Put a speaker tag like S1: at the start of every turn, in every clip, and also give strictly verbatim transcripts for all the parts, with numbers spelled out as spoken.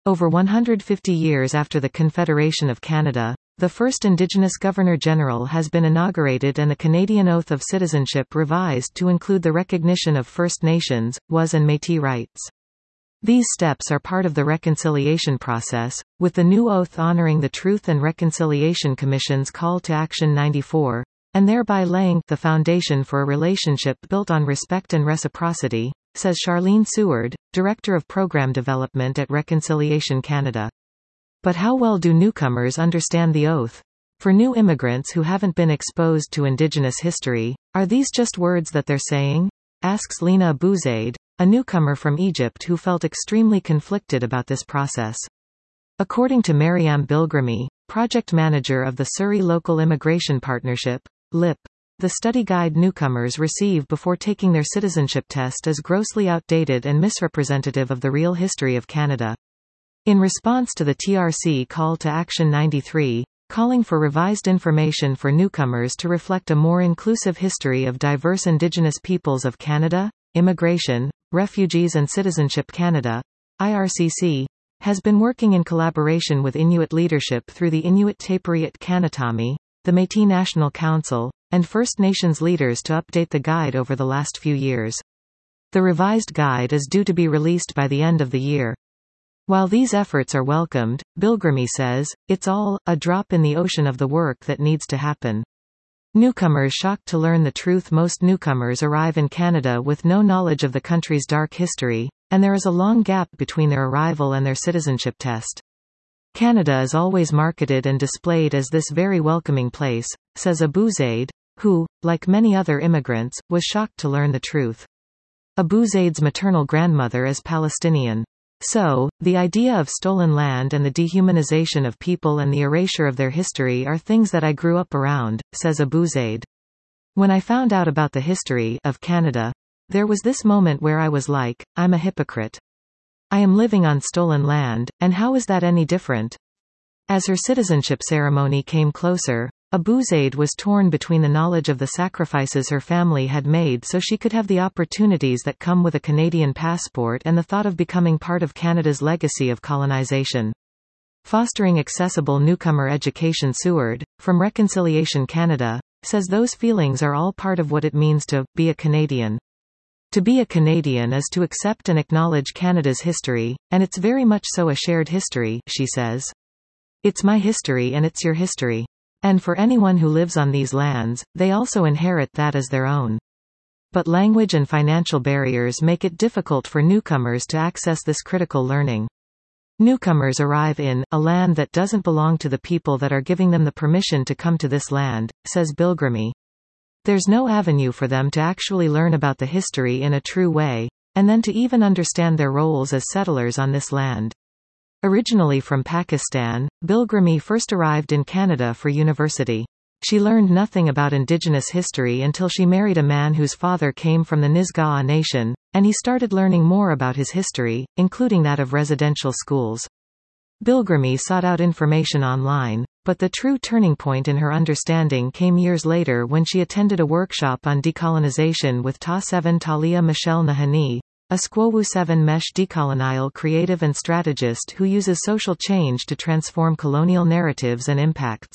S1: Over one hundred fifty years after the Confederation of Canada, the first Indigenous Governor-General has been inaugurated and the Canadian Oath of Citizenship revised to include the recognition of First Nations, Was and Métis rights. These steps are part of the reconciliation process, with the new oath honoring the Truth and Reconciliation Commission's Call to Action ninety-four, and thereby laying the foundation for a relationship built on respect and reciprocity, says Charlene Seward, Director of Program Development at Reconciliation Canada. But how well do newcomers understand the oath? For new immigrants who haven't been exposed to Indigenous history, are these just words that they're saying? Asks Lena Abuzaid, a newcomer from Egypt who felt extremely conflicted about this process. According to Mariam Bilgrami, project manager of the Surrey Local Immigration Partnership, L I P, the study guide newcomers receive before taking their citizenship test is grossly outdated and misrepresentative of the real history of Canada. In response to the T R C Call to Action ninety-three, calling for revised information for newcomers to reflect a more inclusive history of diverse Indigenous peoples of Canada, Immigration, Refugees and Citizenship Canada, I R C C, has been working in collaboration with Inuit leadership through the Inuit Tapiriit Kanatami, the Métis National Council, and First Nations leaders to update the guide over the last few years. The revised guide is due to be released by the end of the year. While these efforts are welcomed, Bilgrami says, it's all a drop in the ocean of the work that needs to happen. Newcomers shocked to learn the truth. Most newcomers arrive in Canada with no knowledge of the country's dark history, and there is a long gap between their arrival and their citizenship test. Canada is always marketed and displayed as this very welcoming place, says Abuzaid, who, like many other immigrants, was shocked to learn the truth. Abuzaid's maternal grandmother is Palestinian. So, the idea of stolen land and the dehumanization of people and the erasure of their history are things that I grew up around, says Abuzaid. When I found out about the history of Canada, there was this moment where I was like, I'm a hypocrite. I am living on stolen land, and how is that any different? As her citizenship ceremony came closer, Abuzaid was torn between the knowledge of the sacrifices her family had made so she could have the opportunities that come with a Canadian passport and the thought of becoming part of Canada's legacy of colonization. Fostering accessible newcomer education. Seward, from Reconciliation Canada, says those feelings are all part of what it means to be a Canadian. To be a Canadian is to accept and acknowledge Canada's history, and it's very much so a shared history, she says. It's my history and it's your history. And for anyone who lives on these lands, they also inherit that as their own. But language and financial barriers make it difficult for newcomers to access this critical learning. Newcomers arrive in a land that doesn't belong to the people that are giving them the permission to come to this land, says Bilgrami. There's no avenue for them to actually learn about the history in a true way, and then to even understand their roles as settlers on this land. Originally from Pakistan, Bilgrami first arrived in Canada for university. She learned nothing about Indigenous history until she married a man whose father came from the Nizgaa Nation, and he started learning more about his history, including that of residential schools. Bilgrami sought out information online, but the true turning point in her understanding came years later when she attended a workshop on decolonization with Ta seven Talia Michelle Nahani, a Squawu seven Mesh decolonial creative and strategist who uses social change to transform colonial narratives and impacts.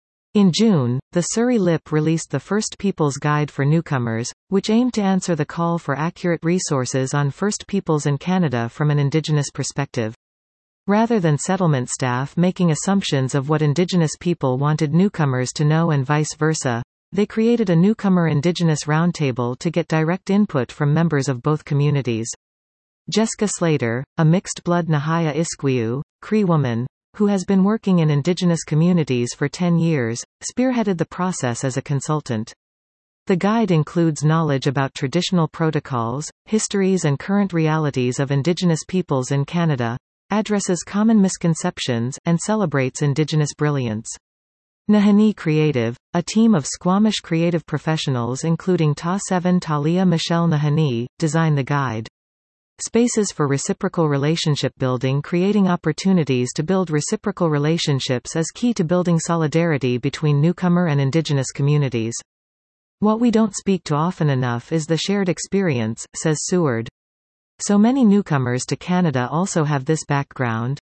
S1: In June, the Surrey L I P released the First Peoples Guide for Newcomers, which aimed to answer the call for accurate resources on First Peoples in Canada from an Indigenous perspective. Rather than settlement staff making assumptions of what Indigenous people wanted newcomers to know and vice versa, they created a newcomer Indigenous roundtable to get direct input from members of both communities. Jessica Slater, a mixed-blood Nahaya Isquiu, Cree woman, who has been working in Indigenous communities for ten years, spearheaded the process as a consultant. The guide includes knowledge about traditional protocols, histories and current realities of Indigenous peoples in Canada, addresses common misconceptions, and celebrates Indigenous brilliance. Nahani Creative, a team of Squamish creative professionals including Ta seven Talia Michelle Nahani, designed the guide. Spaces for reciprocal relationship building. Creating opportunities to build reciprocal relationships is key to building solidarity between newcomer and Indigenous communities. What we don't speak to often enough is the shared experience, says Seward. So many newcomers to Canada also have this background.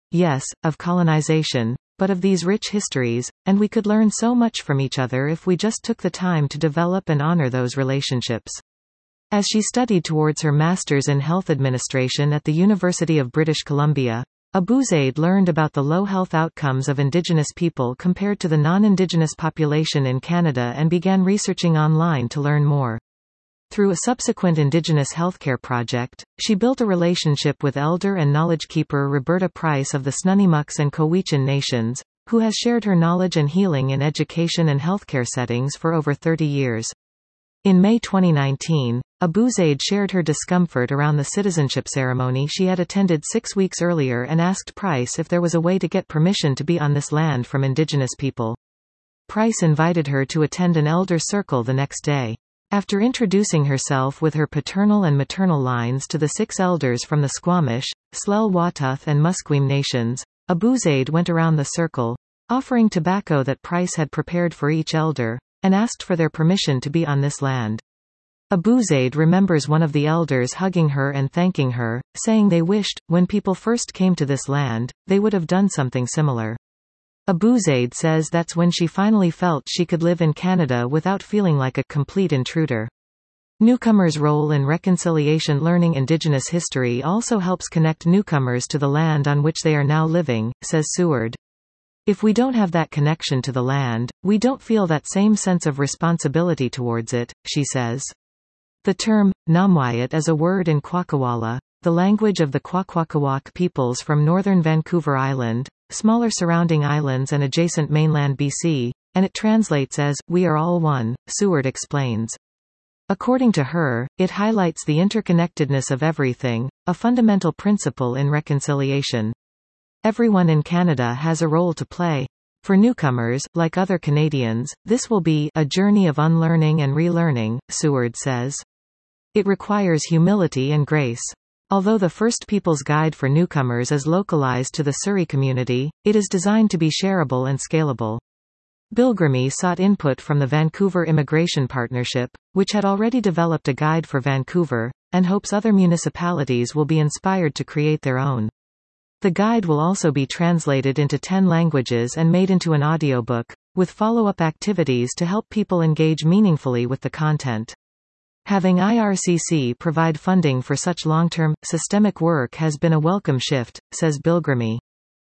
S1: yes, of colonization, but of these rich histories, and we could learn so much from each other if we just took the time to develop and honor those relationships. As she studied towards her master's in health administration at the University of British Columbia, Abuzaid learned about the low health outcomes of Indigenous people compared to the non-Indigenous population in Canada and began researching online to learn more. Through a subsequent Indigenous healthcare project, she built a relationship with elder and knowledge keeper Roberta Price of the Snuneymuxw and Cowichan nations, who has shared her knowledge and healing in education and healthcare settings for over thirty years. In May twenty nineteen, Abuzaid shared her discomfort around the citizenship ceremony she had attended six weeks earlier and asked Price if there was a way to get permission to be on this land from Indigenous people. Price invited her to attend an elder circle the next day. After introducing herself with her paternal and maternal lines to the six elders from the Squamish, Tsleil-Waututh and Musqueam nations, Abuzaid went around the circle, offering tobacco that Price had prepared for each elder, and asked for their permission to be on this land. Abuzaid remembers one of the elders hugging her and thanking her, saying they wished, when people first came to this land, they would have done something similar. Abuzaid says that's when she finally felt she could live in Canada without feeling like a complete intruder. Newcomers' role in reconciliation. Learning Indigenous history also helps connect newcomers to the land on which they are now living, says Seward. If we don't have that connection to the land, we don't feel that same sense of responsibility towards it, she says. The term, Namwayat, is a word in Kwakawala, the language of the Kwakwaka'wakw peoples from northern Vancouver Island, smaller surrounding islands and adjacent mainland B C, and it translates as, "We are all one," Seward explains. According to her, it highlights the interconnectedness of everything, a fundamental principle in reconciliation. Everyone in Canada has a role to play. For newcomers, like other Canadians, this will be a journey of unlearning and relearning, Seward says. It requires humility and grace. Although the First Peoples Guide for newcomers is localized to the Surrey community, it is designed to be shareable and scalable. Bilgrimy sought input from the Vancouver Immigration Partnership, which had already developed a guide for Vancouver, and hopes other municipalities will be inspired to create their own. The guide will also be translated into ten languages and made into an audiobook, with follow-up activities to help people engage meaningfully with the content. Having I R C C provide funding for such long-term, systemic work has been a welcome shift, says Bilgrimy.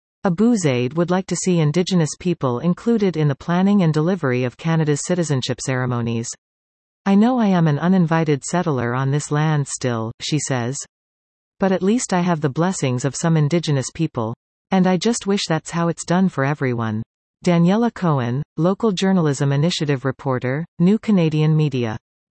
S1: Abuzaid would like to see Indigenous people included in the planning and delivery of Canada's citizenship ceremonies. "I know I am an uninvited settler on this land still," she says. "But at least I have the blessings of some Indigenous people. And I just wish that's how it's done for everyone." Daniela Cohen, Local Journalism Initiative reporter, New Canadian Media.